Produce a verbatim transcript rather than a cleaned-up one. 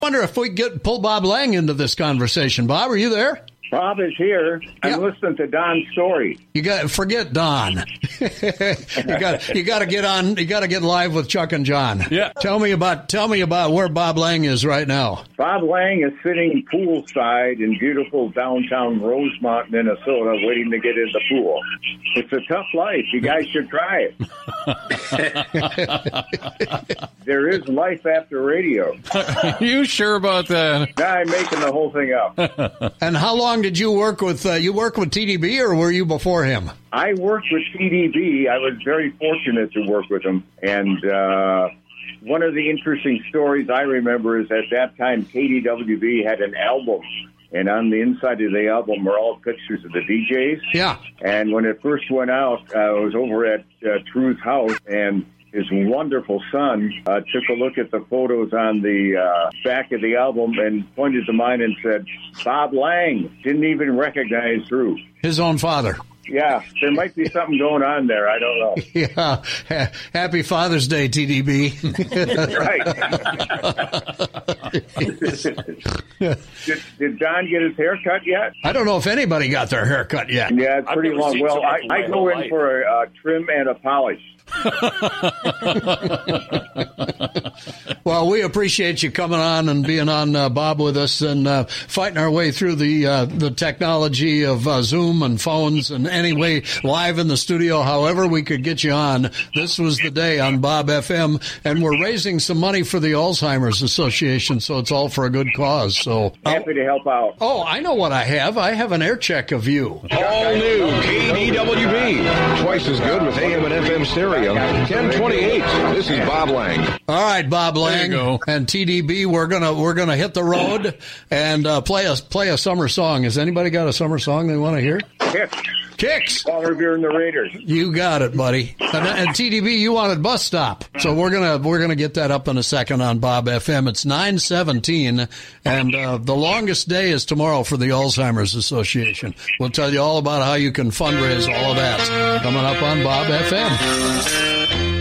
Wonder if we could get pull Bob Lang into this conversation. Bob, are you there? Bob is here. I'm Yeah. listening to Don's story. You got forget Don. you got you got to get on. You got to get live with Chuck and John. Yeah. Tell me about tell me about where Bob Lang is right now. Bob Lang is sitting poolside in beautiful downtown Rosemont, Minnesota, waiting to get in the pool. It's a tough life. You guys should try it. There is life after radio. You sure about that? Now I'm making the whole thing up. And how long did you work with? Uh, you work with T D B, or were you before him? I worked with T D B. I was very fortunate to work with him. And uh, one of the interesting stories I remember is at that time, K D W B had an album. And on the inside of the album were all pictures of the D Js. Yeah. And when it first went out, uh, I was over at uh, True's house, and his wonderful son uh, took a look at the photos on the uh, back of the album and pointed to mine and said, Bob Lang. Didn't even recognize Drew. His own father. Yeah, there might be something going on there. I don't know. Yeah. Ha- Happy Father's Day, T D B. Right. did, did Don get his hair cut yet? I don't know if anybody got their hair cut yet. Yeah, it's I've pretty never long. seen Well, so I, much in I my go whole in life. for a uh, trim and a polish. Well, we appreciate you coming on and being on, uh, Bob, with us and uh, fighting our way through the uh, the technology of uh, Zoom and phones and anyway live in the studio. However we could get you on. This was the day on Bob F M, and we're raising some money for the Alzheimer's Association, so it's all for a good cause. So Happy to help out. Oh, I know what I have. I have an air check of you. All new K D W B. Twice as good with A M and F M stereo. ten twenty-eight. This is Bob Lang. All right, Bob Lang There you go. and T D B. We're gonna we're gonna hit the road and uh, play a play a summer song. Has anybody got a summer song they want to hear? Kicks. Kicks. While reviewing the Raiders. You got it, buddy. And, and T D B, you wanted Bus Stop, so we're gonna we're gonna get that up in a second on Bob F M. It's nine seventeen, and uh, the longest day is tomorrow for the Alzheimer's Association. We'll tell you all about how you can fundraise all of that coming up on Bob F M.